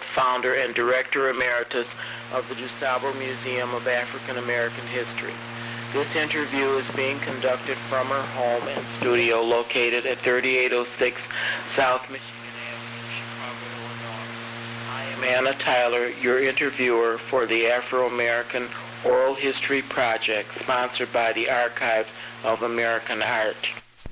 founder and director emeritus of the DuSable Museum of African American History. This interview is being conducted from her home and studio located at 3806 South Michigan Avenue, Chicago, Illinois. I am Anna Tyler, your interviewer for the Afro-American Oral History Project, sponsored by the Archives of American Art.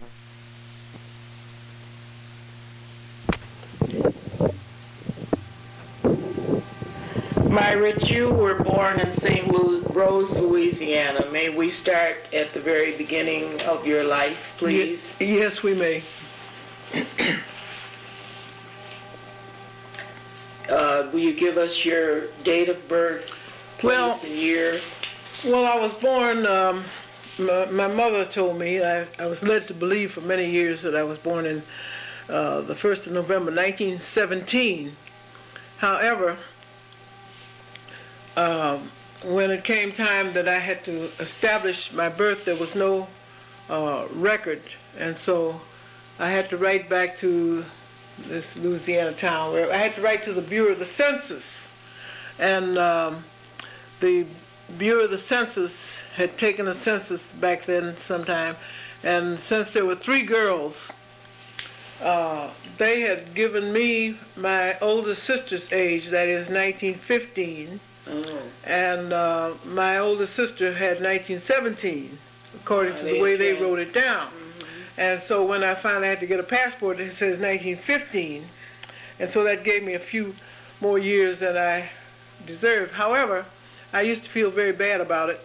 Myra, you were born in St. Rose, Louisiana. May we start at the very beginning of your life, please? Yes, we may. Will you give us your date of birth, place, and year? Well, I was born, my mother told me, I was led to believe for many years that I was born in the 1st of November, 1917. However, when it came time that I had to establish my birth, there was no record, and so I had to write back to this Louisiana town, where I had to write to the Bureau of the Census, and the Bureau of the Census had taken a census back then sometime, and since there were 3 girls, they had given me my oldest sister's age, that is 1915, and my oldest sister had 1917, according to the way they wrote it down. And so when I finally had to get a passport, it says 1915, and so that gave me a few more years than I deserved. However, I used to feel very bad about it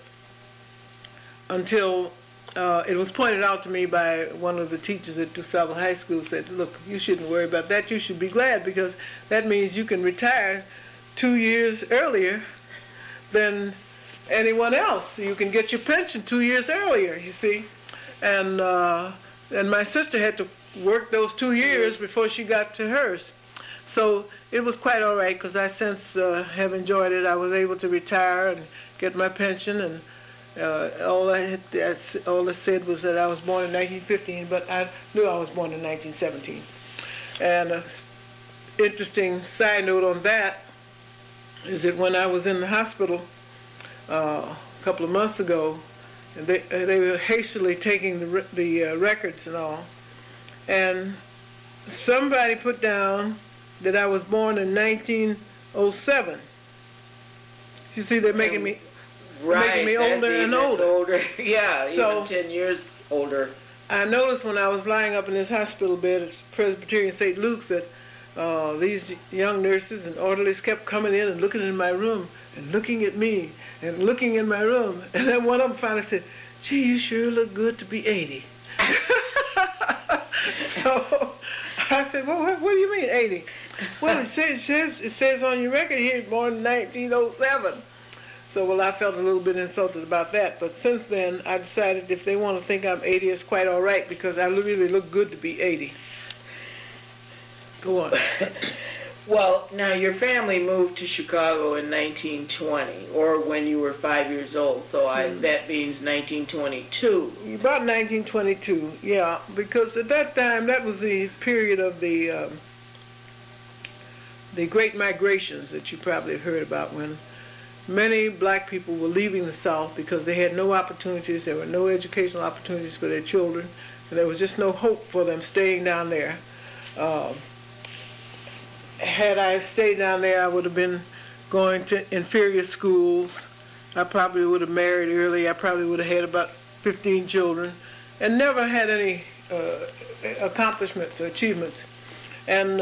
until it was pointed out to me by one of the teachers at DuSable High School, said, look, you shouldn't worry about that. You should be glad, because that means you can retire 2 years earlier than anyone else. You can get your pension 2 years earlier, you see. And my sister had to work those 2 years before she got to hers. So it was quite all right, because I since have enjoyed it. I was able to retire and get my pension, and all it said was that I was born in 1915, but I knew I was born in 1917. And an interesting side note on that is that when I was in the hospital a couple of months ago, and they were hastily taking the records and all, and somebody put down that I was born in 1907. You see, they're making me older and older. Yeah, so, even 10 years older. I noticed when I was lying up in this hospital bed at Presbyterian St. Luke's that these young nurses and orderlies kept coming in and looking in my room and looking at me and looking in my room. And then one of them finally said, gee, you sure look good to be 80. So I said, well, what do you mean 80? Well, it says on your record here, born in 1907. So, well, I felt a little bit insulted about that. But since then, I decided if they want to think I'm 80, it's quite all right, because I really look good to be 80. Go on. Well, now your family moved to Chicago in 1920, or when you were 5 years old, so that means 1922. About 1922, yeah, because at that time, that was the period of the Great Migrations that you probably have heard about, when many black people were leaving the South because they had no opportunities, there were no educational opportunities for their children, and there was just no hope for them staying down there. Had I stayed down there, I would have been going to inferior schools. I probably would have married early. I probably would have had about 15 children and never had any accomplishments or achievements. And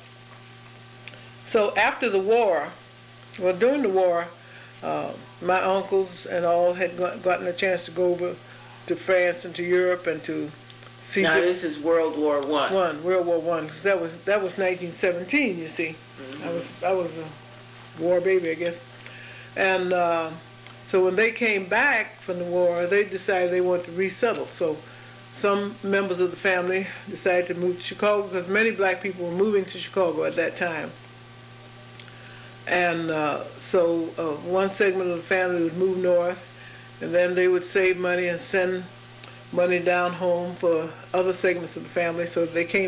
so after the war, well, during the war, my uncles and all had gotten a chance to go over to France and to Europe and to see. Now this is World War I. World War I, because that was 1917. You see, I was a war baby, I guess. And so when they came back from the war, they decided they wanted to resettle. So some members of the family decided to move to Chicago, because many black people were moving to Chicago at that time. And so one segment of the family would move north, and then they would save money and send money down home for other segments of the family. So they came